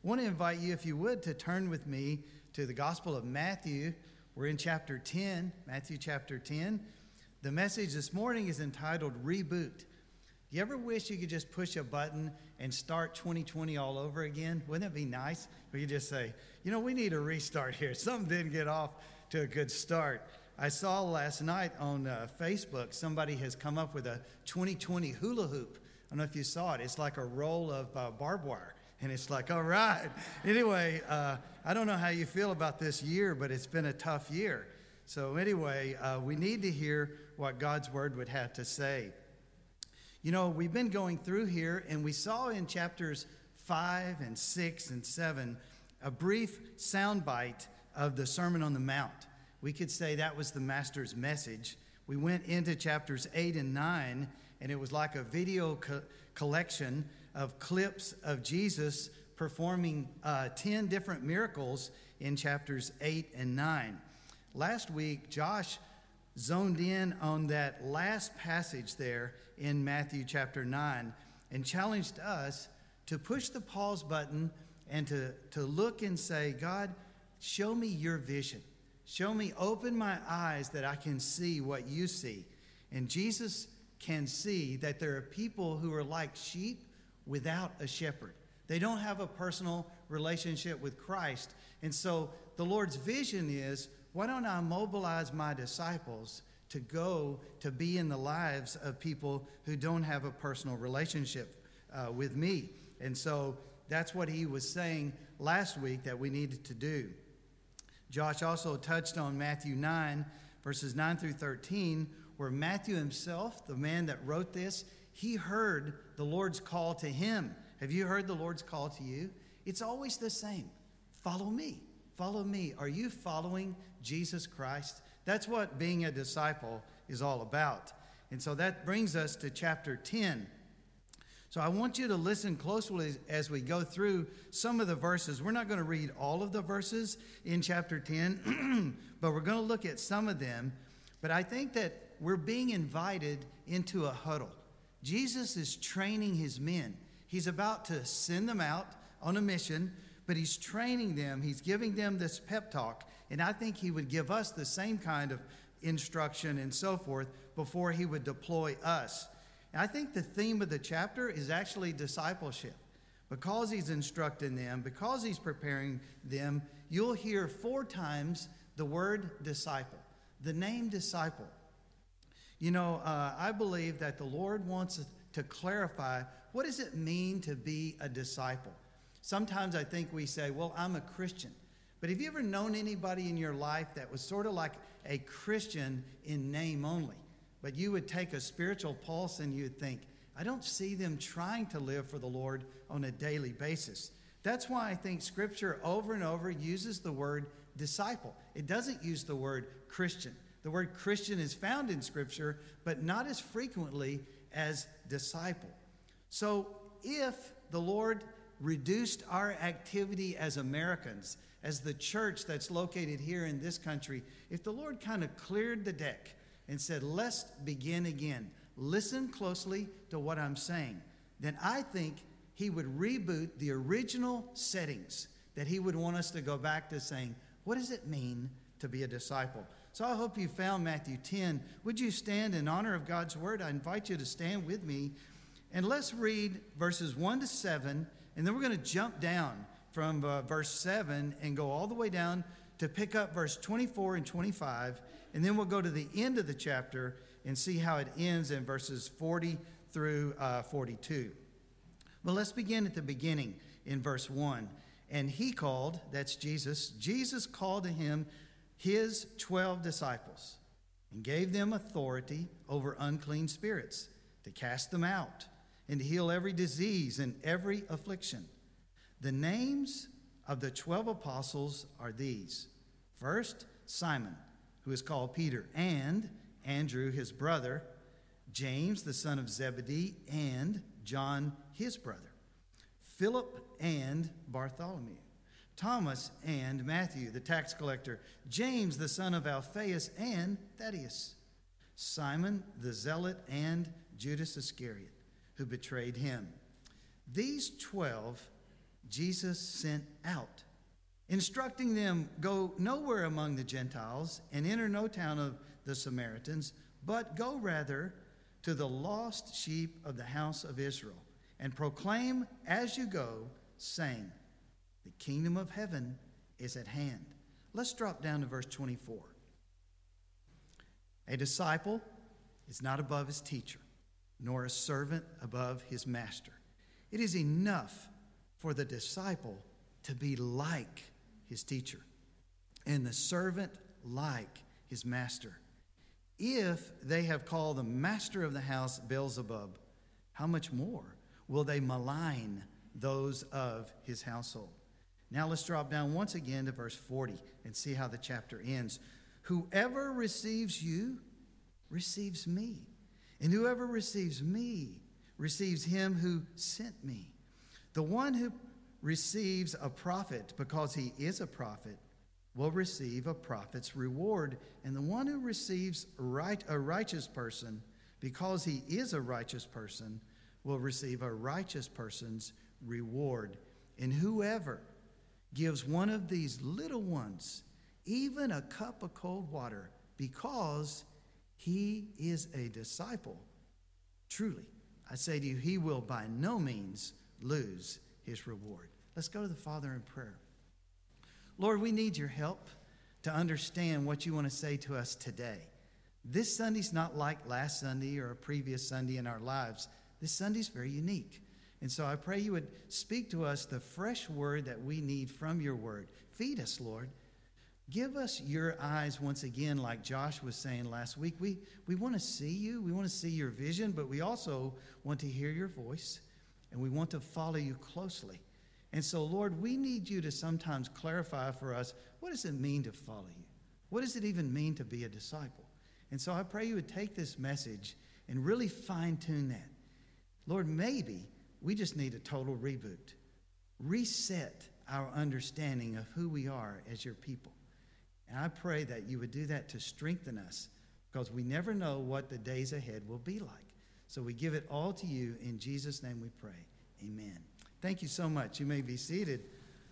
want to invite you, if you would, to turn with me to the Gospel of Matthew. We're in chapter 10, Matthew chapter 10. The message this morning is entitled Reboot. You ever wish you could just push a button and start 2020 all over again? Wouldn't it be nice? We could just say, we need a restart here. Something didn't get off to a good start. I saw last night on Facebook, somebody has come up with a 2020 hula hoop. I don't know if you saw it. It's like a roll of barbed wire. And it's like, all right. Anyway, I don't know how you feel about this year, but it's been a tough year. So anyway, we need to hear what God's word would have to say. We've been going through here, and we saw in chapters 5 and 6 and 7 a brief soundbite of the Sermon on the Mount. We could say that was the Master's message. We went into chapters 8 and 9, and it was like a video collection of clips of Jesus performing 10 different miracles in chapters 8 and 9. Last week, Josh zoned in on that last passage there in Matthew chapter 9 and challenged us to push the pause button and to look and say, God, show me your vision. Show me, open my eyes that I can see what you see. And Jesus can see that there are people who are like sheep without a shepherd. They don't have a personal relationship with Christ. And so the Lord's vision is, why don't I mobilize my disciples to go to be in the lives of people who don't have a personal relationship with me? And so that's what he was saying last week that we needed to do. Josh also touched on Matthew 9, verses 9 through 13, where Matthew himself, the man that wrote this, he heard the Lord's call to him. Have you heard the Lord's call to you? It's always the same. Follow me. Follow me. Are you following Jesus Christ? That's what being a disciple is all about. And so that brings us to chapter 10. So I want you to listen closely as we go through some of the verses. We're not going to read all of the verses in chapter 10, but we're going to look at some of them. But I think that we're being invited into a huddle. Jesus is training his men. He's about to send them out on a mission, but he's training them. He's giving them this pep talk. And I think he would give us the same kind of instruction and so forth before he would deploy us. And I think the theme of the chapter is actually discipleship. Because he's instructing them, because he's preparing them, you'll hear 4 times the word disciple, the name disciple. I believe that the Lord wants to clarify, what does it mean to be a disciple? Sometimes I think we say, well, I'm a Christian. But have you ever known anybody in your life that was sort of like a Christian in name only? But you would take a spiritual pulse and you'd think, I don't see them trying to live for the Lord on a daily basis. That's why I think Scripture over and over uses the word disciple. It doesn't use the word Christian. The word Christian is found in Scripture, but not as frequently as disciple. So if the Lord reduced our activity as Americans, as the church that's located here in this country, if the Lord kind of cleared the deck and said, let's begin again, listen closely to what I'm saying, then I think he would reboot the original settings, that he would want us to go back to saying, what does it mean to be a disciple? So I hope you found Matthew 10. Would you stand in honor of God's word? I invite you to stand with me. And let's read verses 1 to 7, and then we're going to jump down from verse 7 and go all the way down to pick up verse 24 and 25, and then we'll go to the end of the chapter and see how it ends in verses 40 through 42. Well, let's begin at the beginning in verse 1. And he called, that's Jesus called to him his 12 disciples and gave them authority over unclean spirits to cast them out and to heal every disease and every affliction. The names of the 12 apostles are these. First, Simon, who is called Peter, and Andrew, his brother, James, the son of Zebedee, and John, his brother, Philip and Bartholomew, Thomas and Matthew, the tax collector, James, the son of Alphaeus, and Thaddeus, Simon the zealot, and Judas Iscariot, who betrayed him. These 12 Jesus sent out, instructing them, go nowhere among the Gentiles and enter no town of the Samaritans, but go rather to the lost sheep of the house of Israel, and proclaim as you go, saying, the kingdom of heaven is at hand. Let's drop down to verse 24. A disciple is not above his teacher, nor a servant above his master. It is enough for the disciple to be like his teacher, and the servant like his master. If they have called the master of the house Beelzebub, how much more will they malign those of his household? Now let's drop down once again to verse 40 and see how the chapter ends. Whoever receives you receives me, and whoever receives me receives him who sent me. The one who receives a prophet because he is a prophet will receive a prophet's reward, and the one who receives a righteous person because he is a righteous person will receive a righteous person's reward. And whoever gives one of these little ones even a cup of cold water because he is a disciple, truly, I say to you, he will by no means lose his reward. Let's go to the Father in prayer. Lord, we need your help to understand what you want to say to us today. This Sunday's not like last Sunday or a previous Sunday in our lives. This Sunday's very unique. And so I pray you would speak to us the fresh word that we need from your word. Feed us, Lord. Give us your eyes once again, like Josh was saying last week. We want to see you. We want to see your vision, but we also want to hear your voice, and we want to follow you closely. And so, Lord, we need you to sometimes clarify for us, what does it mean to follow you? What does it even mean to be a disciple? And so I pray you would take this message and really fine-tune that. Lord, maybe we just need a total reboot. Reset our understanding of who we are as your people. And I pray that you would do that to strengthen us, because we never know what the days ahead will be like. So we give it all to you. In Jesus' name we pray. Amen. Thank you so much. You may be seated.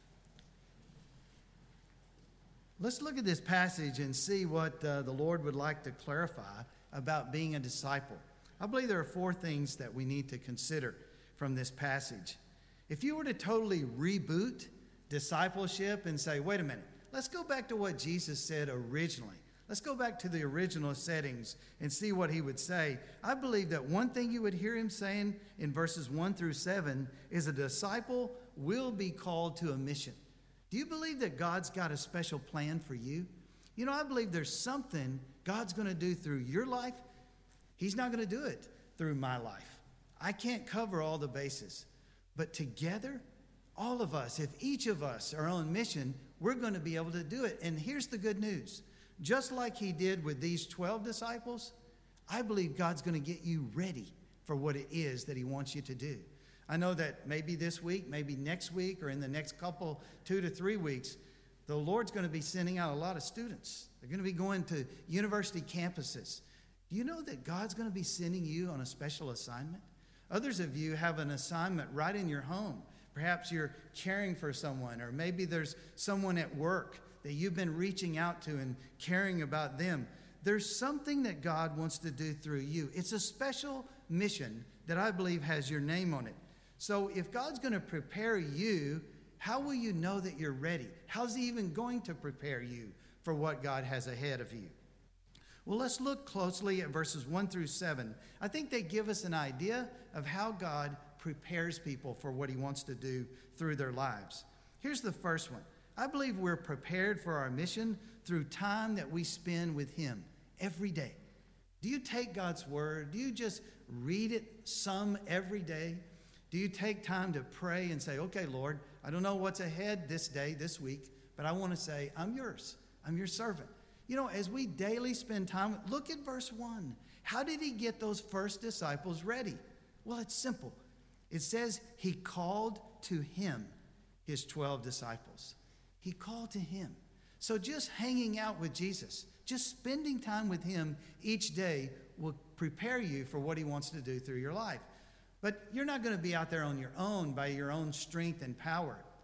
Let's look at this passage and see what the Lord would like to clarify about being a disciple. I believe there are 4 things that we need to consider from this passage. If you were to totally reboot discipleship and say, wait a minute, let's go back to what Jesus said originally. Let's go back to the original settings and see what he would say. I believe that one thing you would hear him saying in verses 1 through 7 is a disciple will be called to a mission. Do you believe that God's got a special plan for you? You know, I believe there's something God's going to do through your life. He's not going to do it through my life. I can't cover all the bases. But together, all of us, if each of us are on mission, we're going to be able to do it. And here's the good news. Just like he did with these 12 disciples, I believe God's going to get you ready for what it is that he wants you to do. I know that maybe this week, maybe next week, or in the next couple, 2 to 3 weeks, the Lord's going to be sending out a lot of students. They're going to be going to university campuses. Do you know that God's going to be sending you on a special assignment? Others of you have an assignment right in your home. Perhaps you're caring for someone, or maybe there's someone at work that you've been reaching out to and caring about them. There's something that God wants to do through you. It's a special mission that I believe has your name on it. So if God's going to prepare you, how will you know that you're ready? How's he even going to prepare you for what God has ahead of you? Well, let's look closely at verses 1 through 7. I think they give us an idea of how God prepares people for what he wants to do through their lives. Here's the first one. I believe we're prepared for our mission through time that we spend with him every day. Do you take God's word? Do you just read it some every day? Do you take time to pray and say, okay, Lord, I don't know what's ahead this day, this week, but I want to say, I'm yours. I'm your servant. You know, as we daily spend time, look at verse 1. How did he get those first disciples ready? Well, it's simple. It says he called to him his 12 disciples. He called to him. So just hanging out with Jesus, just spending time with him each day will prepare you for what he wants to do through your life. But you're not going to be out there on your own by your own strength and power.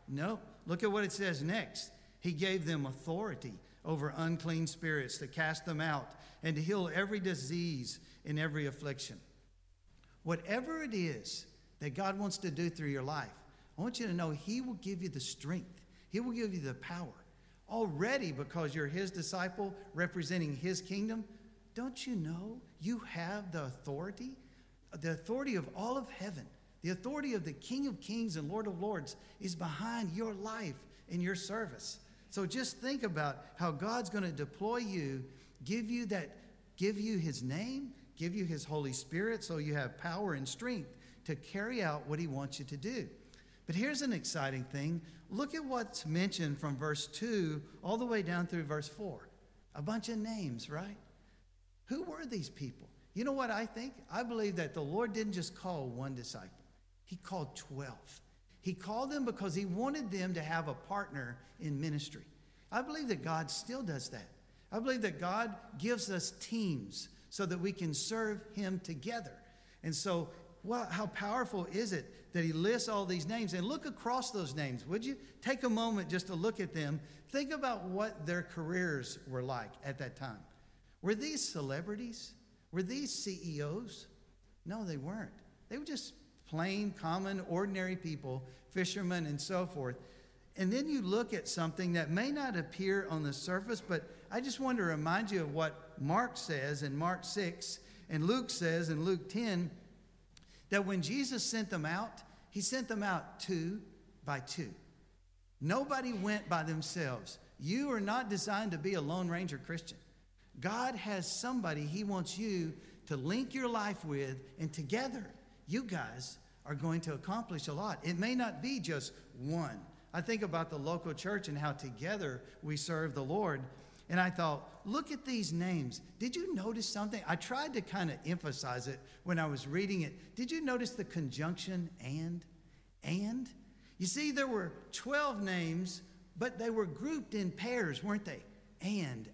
No, look at what it says next. He gave them authority over unclean spirits to cast them out and to heal every disease and every affliction. Whatever it is that God wants to do through your life, I want you to know He will give you the strength. He will give you the power. Already, because you're His disciple representing His kingdom, don't you know you have the authority of all of heaven? The authority of the King of Kings and Lord of Lords is behind your life and your service. So just think about how God's going to deploy you, give you His name, give you His Holy Spirit so you have power and strength to carry out what He wants you to do. But here's an exciting thing. Look at what's mentioned from verse 2 all the way down through verse 4. A bunch of names, right? Who were these people? You know what I think? I believe that the Lord didn't just call one disciple. He called 12. He called them because He wanted them to have a partner in ministry. I believe that God still does that. I believe that God gives us teams so that we can serve Him together. And so, how powerful is it that He lists all these names? And look across those names, would you? Take a moment just to look at them. Think about what their careers were like at that time. Were these celebrities? Were these CEOs? No, they weren't. They were just plain, common, ordinary people, fishermen and so forth. And then you look at something that may not appear on the surface, but I just want to remind you of what Mark says in Mark 6 and Luke says in Luke 10, that when Jesus sent them out, He sent them out 2 by 2. Nobody went by themselves. You are not designed to be a Lone Ranger Christian. God has somebody He wants you to link your life with, and together, you guys are going to accomplish a lot. It may not be just one. I think about the local church and how together we serve the Lord. And I thought, look at these names. Did you notice something? I tried to kind of emphasize it when I was reading it. Did you notice the conjunction and? And? You see, there were 12 names, but they were grouped in pairs, weren't they? And.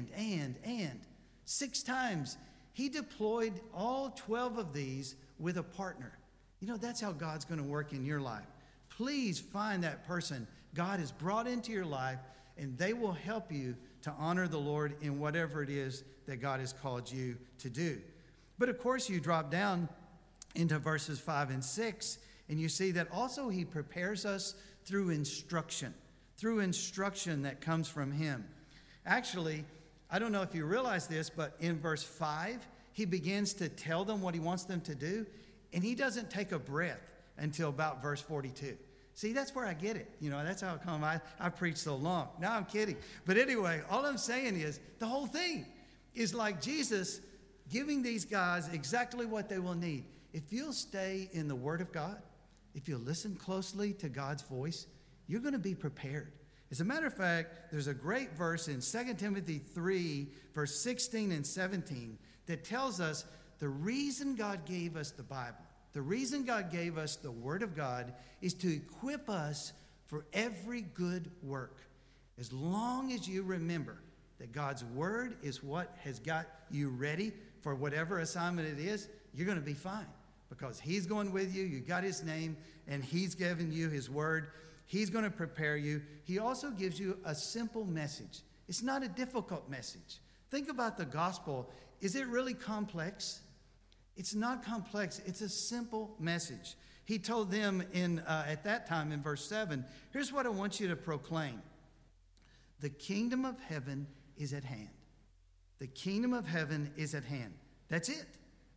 6 times. He deployed all 12 of these with a partner. You know, that's how God's going to work in your life. Please find that person God has brought into your life, and they will help you to honor the Lord in whatever it is that God has called you to do. But of course, you drop down into verses 5 and 6, and you see that also He prepares us through instruction that comes from Him. Actually, I don't know if you realize this, but in verse 5, He begins to tell them what He wants them to do, and He doesn't take a breath until about verse 42. See, that's where I get it. You know, that's how come I preach so long. No, I'm kidding. But anyway, all I'm saying is the whole thing is like Jesus giving these guys exactly what they will need. If you'll stay in the Word of God, if you'll listen closely to God's voice, you're going to be prepared. As a matter of fact, there's a great verse in 2 Timothy 3, verse 16 and 17 that tells us the reason God gave us the Bible, the reason God gave us the Word of God is to equip us for every good work. As long as you remember that God's Word is what has got you ready for whatever assignment it is, you're going to be fine because He's going with you. You got His name, and He's given you His Word. He's going to prepare you. He also gives you a simple message. It's not a difficult message. Think about the gospel. Is it really complex? It's not complex. It's a simple message. He told them at that time in verse 7, here's what I want you to proclaim. The kingdom of heaven is at hand. The kingdom of heaven is at hand. That's it.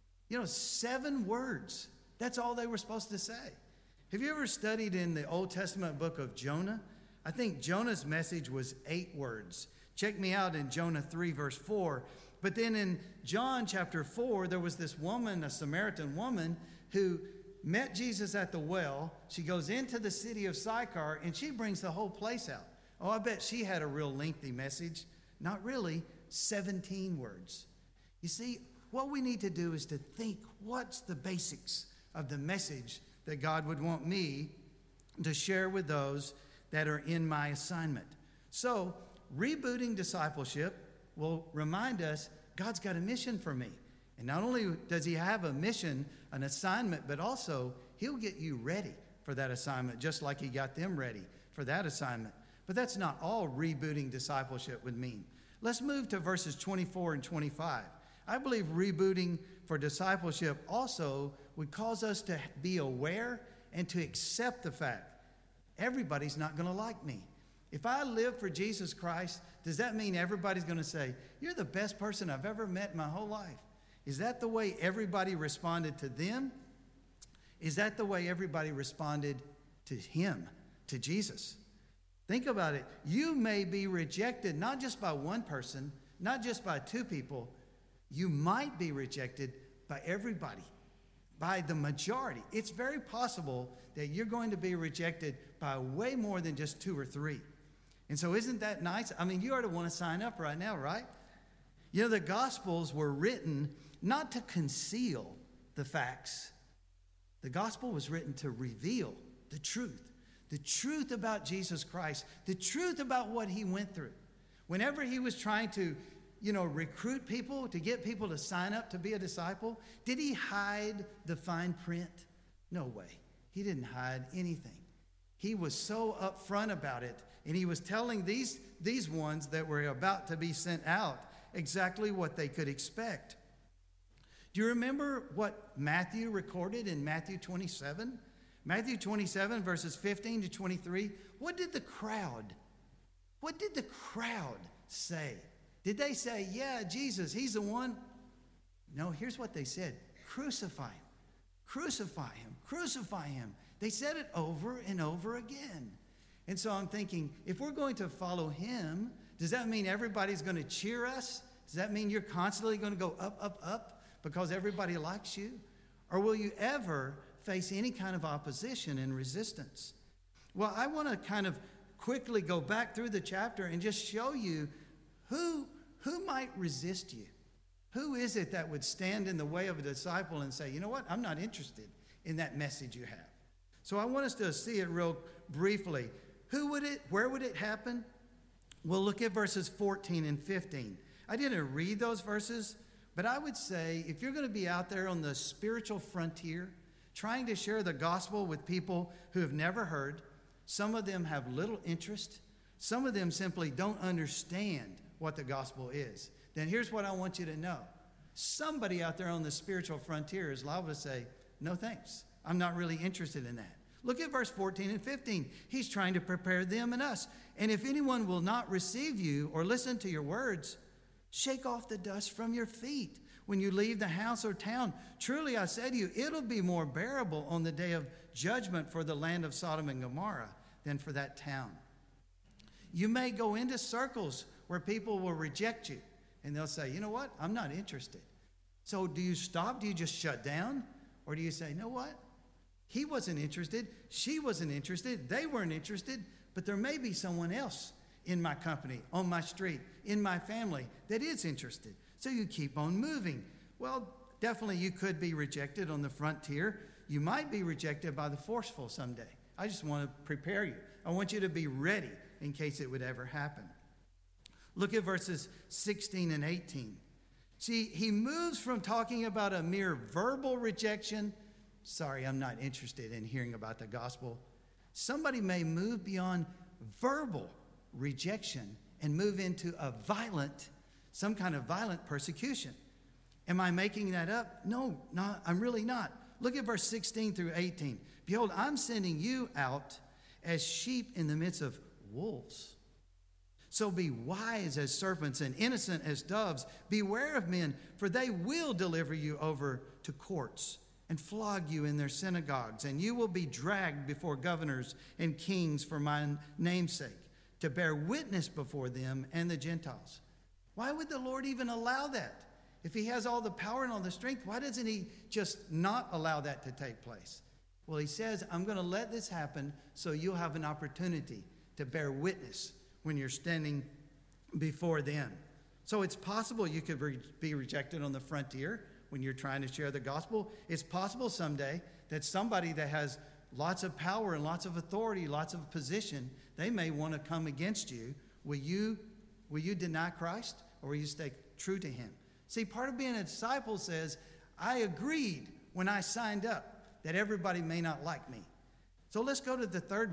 7 words. That's all they were supposed to say. Have you ever studied in the Old Testament book of Jonah? I think Jonah's message was 8 words. Check me out in Jonah 3, verse 4. But then in John chapter 4, there was this woman, a Samaritan woman, who met Jesus at the well. She goes into the city of Sychar, and she brings the whole place out. Oh, I bet she had a real lengthy message. Not really, 17 words. You see, what we need to do is to think, what's the basics of the message that God would want me to share with those that are in my assignment? So, rebooting discipleship will remind us God's got a mission for me. And not only does He have a mission, an assignment, but also He'll get you ready for that assignment, just like He got them ready for that assignment. But that's not all rebooting discipleship would mean. Let's move to verses 24 and 25. I believe rebooting for discipleship also would cause us to be aware and to accept the fact everybody's not going to like me. If I live for Jesus Christ, does that mean everybody's going to say, you're the best person I've ever met in my whole life? Is that the way everybody responded to them? Is that the way everybody responded to him, to Jesus? Think about it. You may be rejected not just by one person, not just by two people. You might be rejected by everybody, by the majority. It's very possible that you're going to be rejected by way more than just two or three. And so isn't that nice? I mean, you ought to want to sign up right now, right? You know, the Gospels were written not to conceal the facts. The Gospel was written to reveal the truth about Jesus Christ, the truth about what he went through. Whenever he was trying to, recruit people, to get people to sign up to be a disciple, did he hide the fine print? No way. He didn't hide anything. He was so upfront about it, and he was telling these ones that were about to be sent out exactly what they could expect. Do you remember what Matthew recorded in Matthew 27? Matthew 27, verses 15 to 23. What did the crowd say? Did they say, yeah, Jesus, he's the one? No, here's what they said. Crucify him. Crucify him. Crucify him. They said it over and over again. And so I'm thinking, if we're going to follow him, does that mean everybody's going to cheer us? Does that mean you're constantly going to go up, up, up because everybody likes you? Or will you ever face any kind of opposition and resistance? Well, I want to kind of quickly go back through the chapter and just show you who might resist you. Who is it that would stand in the way of a disciple and say, you know what, I'm not interested in that message you have? So I want us to see it real briefly. Where would it happen? Well, look at verses 14 and 15. I didn't read those verses, but I would say if you're going to be out there on the spiritual frontier, trying to share the gospel with people who have never heard, some of them have little interest, some of them simply don't understand what the gospel is, then here's what I want you to know. Somebody out there on the spiritual frontier is liable to say, no thanks, I'm not really interested in that. Look at verse 14 and 15. He's trying to prepare them and us. And if anyone will not receive you or listen to your words, shake off the dust from your feet when you leave the house or town. Truly, I say to you, it'll be more bearable on the day of judgment for the land of Sodom and Gomorrah than for that town. You may go into circles where people will reject you, and they'll say, you know what, I'm not interested. So do you stop? Do you just shut down? Or do you say, you know what? He wasn't interested. She wasn't interested. They weren't interested. But there may be someone else in my company, on my street, in my family that is interested. So you keep on moving. Well, definitely you could be rejected on the frontier. You might be rejected by the forceful someday. I just want to prepare you. I want you to be ready in case it would ever happen. Look at verses 16 and 18. See, he moves from talking about a mere verbal rejection. Sorry, I'm not interested in hearing about the gospel. Somebody may move beyond verbal rejection and move into some kind of violent persecution. Am I making that up? No, I'm really not. Look at verse 16 through 18. Behold, I'm sending you out as sheep in the midst of wolves. So be wise as serpents and innocent as doves. Beware of men, for they will deliver you over to courts and flog you in their synagogues, and you will be dragged before governors and kings for my name's sake, to bear witness before them and the Gentiles. Why would the Lord even allow that? If he has all the power and all the strength, why doesn't he just not allow that to take place? Well, he says, I'm going to let this happen so you'll have an opportunity to bear witness when you're standing before them. So it's possible you could be rejected on the frontier when you're trying to share the gospel. It's possible someday that somebody that has lots of power and lots of authority, lots of position, they may want to come against you. Will you deny Christ, or will you stay true to him? See, part of being a disciple says, I agreed when I signed up that everybody may not like me. So let's go to the third one.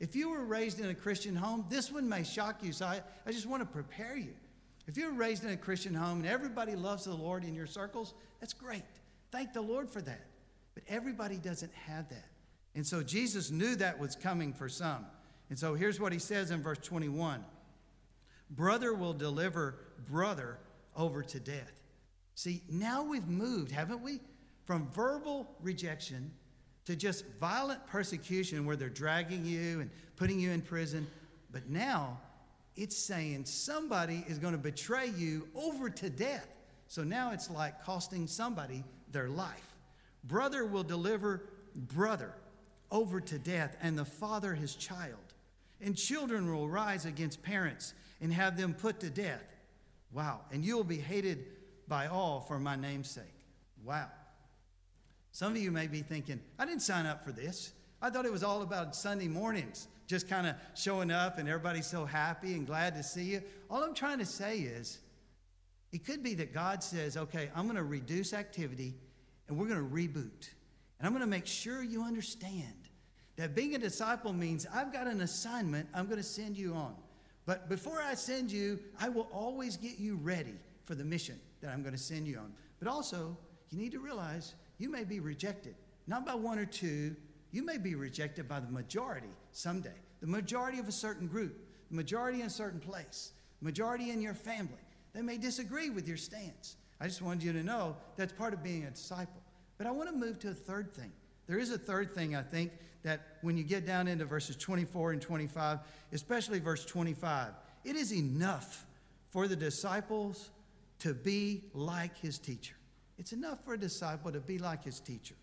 If you were raised in a Christian home, this one may shock you, so I just want to prepare you. If you were raised in a Christian home and everybody loves the Lord in your circles, that's great. Thank the Lord for that. But everybody doesn't have that. And so Jesus knew that was coming for some. And so here's what he says in verse 21. Brother will deliver brother over to death. See, now we've moved, haven't we? From verbal rejection to just violent persecution where they're dragging you and putting you in prison. But now it's saying somebody is going to betray you over to death. So now it's like costing somebody their life. Brother will deliver brother over to death, and the father his child. And children will rise against parents and have them put to death. Wow. And you will be hated by all for my name's sake. Wow. Some of you may be thinking, I didn't sign up for this. I thought it was all about Sunday mornings, just kind of showing up and everybody's so happy and glad to see you. All I'm trying to say is, it could be that God says, okay, I'm going to reduce activity and we're going to reboot. And I'm going to make sure you understand that being a disciple means I've got an assignment I'm going to send you on. But before I send you, I will always get you ready for the mission that I'm going to send you on. But also, you need to realize you may be rejected, not by one or two. You may be rejected by the majority someday, the majority of a certain group, the majority in a certain place, the majority in your family. They may disagree with your stance. I just wanted you to know that's part of being a disciple. But I want to move to a third thing. There is a third thing, I think, that when you get down into verses 24 and 25, especially verse 25, it is enough for the disciples to be like his teacher. It's enough for a disciple to be like his teacher.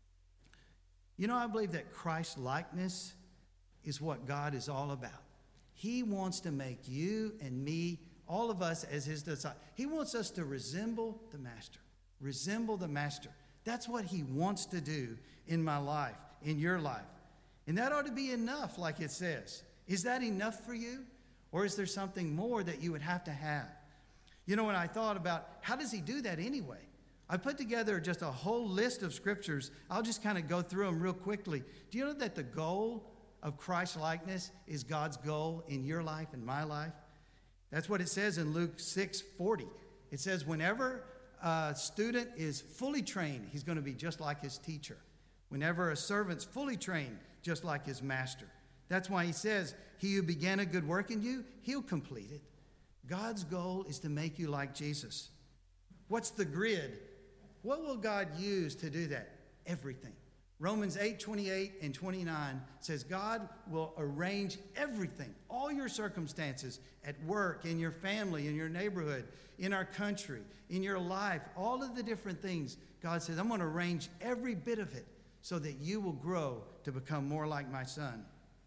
You know, I believe that Christ-likeness is what God is all about. He wants to make you and me, all of us as his disciples. He wants us to resemble the master. Resemble the master. That's what he wants to do in my life, in your life. And that ought to be enough, like it says. Is that enough for you? Or is there something more that you would have to have? You know, when I thought about how does he do that anyway? I put together just a whole list of scriptures. I'll just kind of go through them real quickly. Do you know that the goal of Christ-likeness is God's goal in your life and my life? That's what it says in Luke 6:40. It says whenever a student is fully trained, he's going to be just like his teacher. Whenever a servant's fully trained, just like his master. That's why he says, he who began a good work in you, he'll complete it. God's goal is to make you like Jesus. What's the grid? What will God use to do that? Everything. Romans 8:28 and 29 says God will arrange everything, all your circumstances at work, in your family, in your neighborhood, in our country, in your life, all of the different things. God says, I'm going to arrange every bit of it so that you will grow to become more like my son.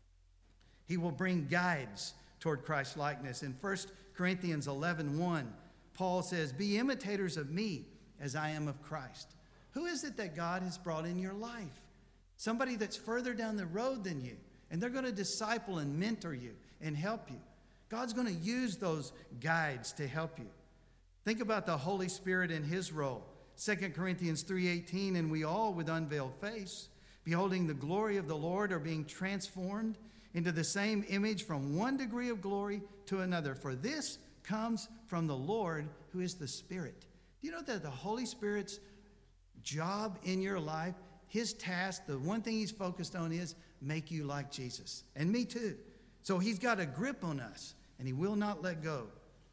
He will bring guides toward Christ's likeness. In 1 Corinthians 11:1, Paul says, be imitators of me as I am of Christ. Who is it that God has brought in your life? Somebody that's further down the road than you. And they're going to disciple and mentor you and help you. God's going to use those guides to help you. Think about the Holy Spirit and his role. 2 Corinthians 3:18, and we all with unveiled face, beholding the glory of the Lord, are being transformed into the same image from one degree of glory to another. For this comes from the Lord, who is the Spirit. Do you know that the Holy Spirit's job in your life, his task, the one thing he's focused on is make you like Jesus. And me too. So he's got a grip on us, and he will not let go.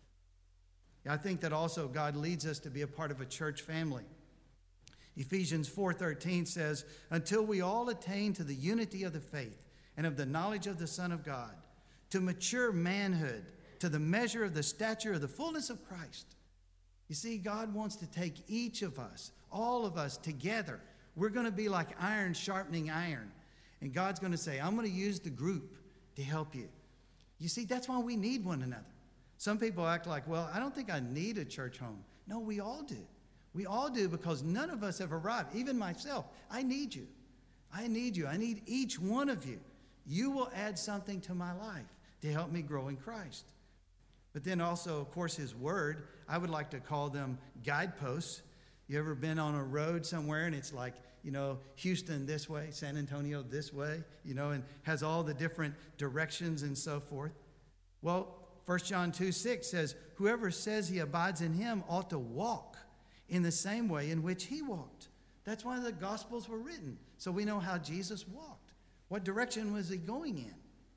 I think that also God leads us to be a part of a church family. Ephesians 4:13 says, until we all attain to the unity of the faith and of the knowledge of the Son of God, to mature manhood, to the measure of the stature of the fullness of Christ. You see, God wants to take each of us, all of us together. We're going to be like iron sharpening iron. And God's going to say, I'm going to use the group to help you. You see, that's why we need one another. Some people act like, well, I don't think I need a church home. No, we all do. We all do, because none of us have arrived. Even myself, I need you. I need you. I need each one of you. You will add something to my life to help me grow in Christ. But then also, of course, his word, I would like to call them guideposts. You ever been on a road somewhere and it's like, Houston this way, San Antonio this way, and has all the different directions and so forth. Well, 1 John 2:6 says, whoever says he abides in him ought to walk in the same way in which he walked. That's why the Gospels were written, so we know how Jesus walked. What direction was he going in?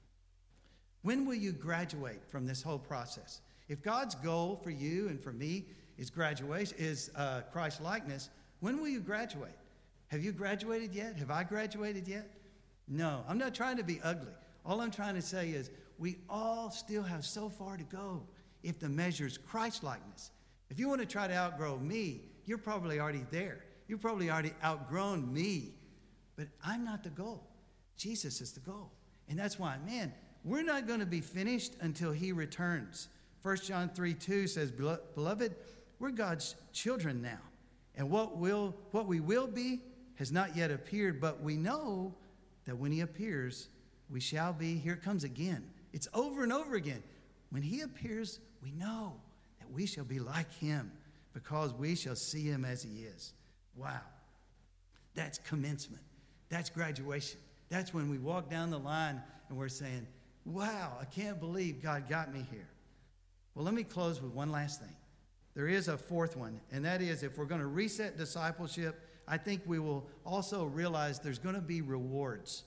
When will you graduate from this whole process? If God's goal for you and for me is graduation, is Christ likeness, when will you graduate? Have you graduated yet? Have I graduated yet? No, I'm not trying to be ugly. All I'm trying to say is we all still have so far to go if the measure is Christ likeness. If you want to try to outgrow me, you're probably already there. You've probably already outgrown me. But I'm not the goal. Jesus is the goal. And that's why, we're not going to be finished until he returns. 1 John 3:2 says, beloved, we're God's children now. And what we will be has not yet appeared, but we know that when he appears, we shall be. Here it comes again. It's over and over again. When he appears, we know that we shall be like him because we shall see him as he is. Wow. That's commencement. That's graduation. That's when we walk down the line and we're saying, wow, I can't believe God got me here. Well, let me close with one last thing. There is a fourth one, and that is if we're going to reset discipleship, I think we will also realize there's going to be rewards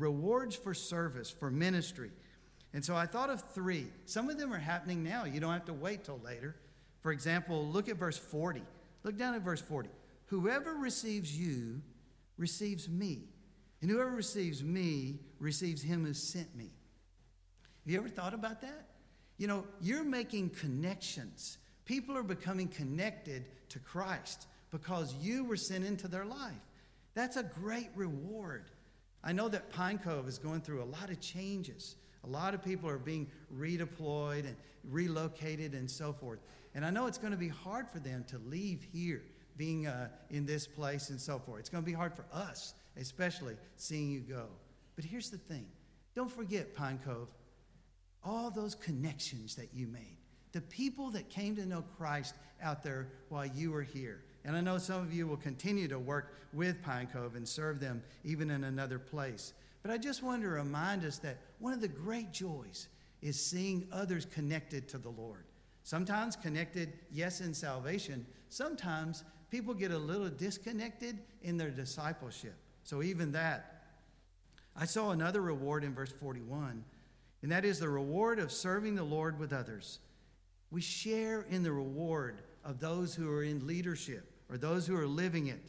for service, for ministry. And so I thought of 3. Some of them are happening now. You don't have to wait till later. For example, look at verse 40. Look down at verse 40. Whoever receives you receives me, and whoever receives me receives him who sent me. Have you ever thought about that? You're making connections. People are becoming connected to Christ because you were sent into their life. That's a great reward. I know that Pine Cove is going through a lot of changes. A lot of people are being redeployed and relocated and so forth. And I know it's going to be hard for them to leave here, being in this place and so forth. It's going to be hard for us, especially seeing you go. But here's the thing. Don't forget, Pine Cove, all those connections that you made. The people that came to know Christ out there while you were here. And I know some of you will continue to work with Pine Cove and serve them even in another place. But I just wanted to remind us that one of the great joys is seeing others connected to the Lord. Sometimes connected, yes, in salvation. Sometimes people get a little disconnected in their discipleship. So even that. I saw another reward in verse 41, and that is the reward of serving the Lord with others. We share in the reward of those who are in leadership or those who are living it.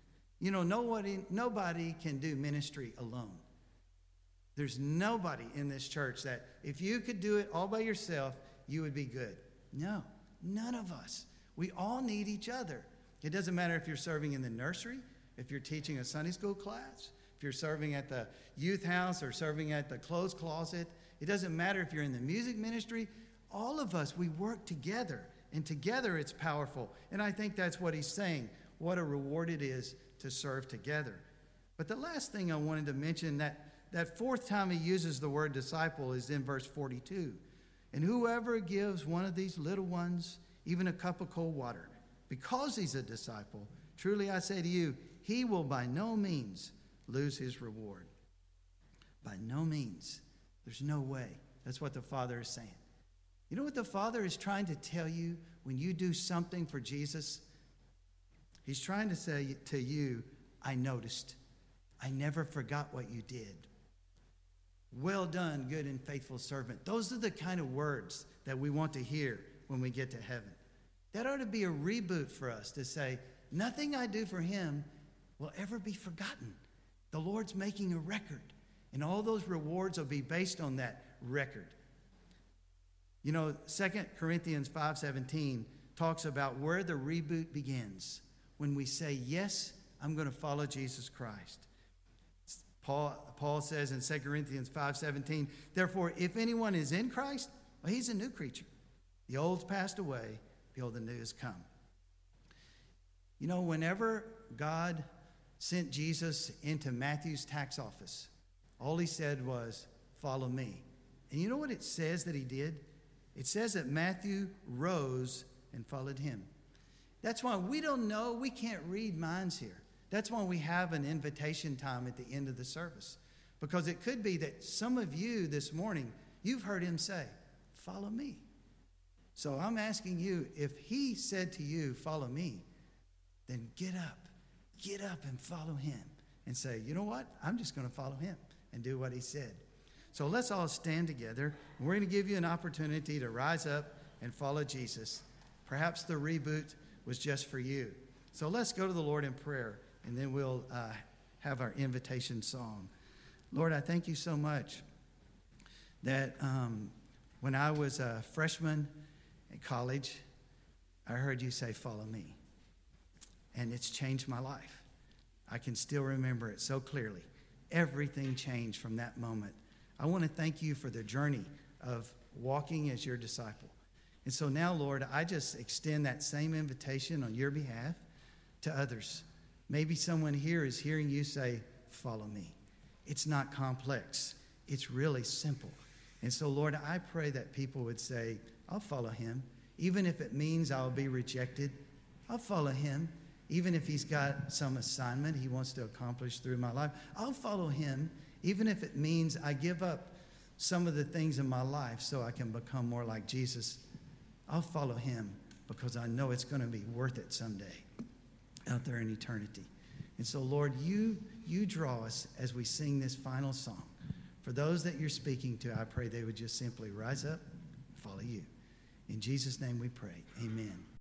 Nobody can do ministry alone. There's nobody in this church that if you could do it all by yourself, you would be good. No, none of us. We all need each other. It doesn't matter if you're serving in the nursery, if you're teaching a Sunday school class, if you're serving at the youth house or serving at the clothes closet. It doesn't matter if you're in the music ministry. All of us, we work together, and together it's powerful. And I think that's what he's saying, what a reward it is to serve together. But the last thing I wanted to mention, that fourth time he uses the word disciple is in verse 42. And whoever gives one of these little ones even a cup of cold water, because he's a disciple, truly I say to you, he will by no means lose his reward. By no means. There's no way. That's what the Father is saying. You know what the Father is trying to tell you when you do something for Jesus? He's trying to say to you, I noticed. I never forgot what you did. Well done, good and faithful servant. Those are the kind of words that we want to hear when we get to heaven. That ought to be a reboot for us to say, nothing I do for him will ever be forgotten. The Lord's making a record, and all those rewards will be based on that record. 2 Corinthians 5:17 talks about where the reboot begins. When we say, yes, I'm going to follow Jesus Christ. Paul says in 2 Corinthians 5:17, therefore, if anyone is in Christ, well, he's a new creature. The old's passed away, behold, the new has come. Whenever God sent Jesus into Matthew's tax office, all he said was, follow me. And you know what it says that he did? It says that Matthew rose and followed him. That's why we don't know, we can't read minds here. That's why we have an invitation time at the end of the service. Because it could be that some of you this morning, you've heard him say, follow me. So I'm asking you, if he said to you, follow me, then get up and follow him and say, you know what? I'm just going to follow him and do what he said. So let's all stand together. We're going to give you an opportunity to rise up and follow Jesus. Perhaps the reboot was just for you. So let's go to the Lord in prayer, and then we'll have our invitation song. Lord, I thank you so much that when I was a freshman in college, I heard you say, follow me. And it's changed my life. I can still remember it so clearly. Everything changed from that moment. I want to thank you for the journey of walking as your disciple. And so now, Lord, I just extend that same invitation on your behalf to others. Maybe someone here is hearing you say, follow me. It's not complex. It's really simple. And so, Lord, I pray that people would say, I'll follow him. Even if it means I'll be rejected, I'll follow him. Even if he's got some assignment he wants to accomplish through my life, I'll follow him. Even if it means I give up some of the things in my life so I can become more like Jesus, I'll follow him because I know it's going to be worth it someday out there in eternity. And so, Lord, you draw us as we sing this final song. For those that you're speaking to, I pray they would just simply rise up and follow you. In Jesus' name we pray. Amen.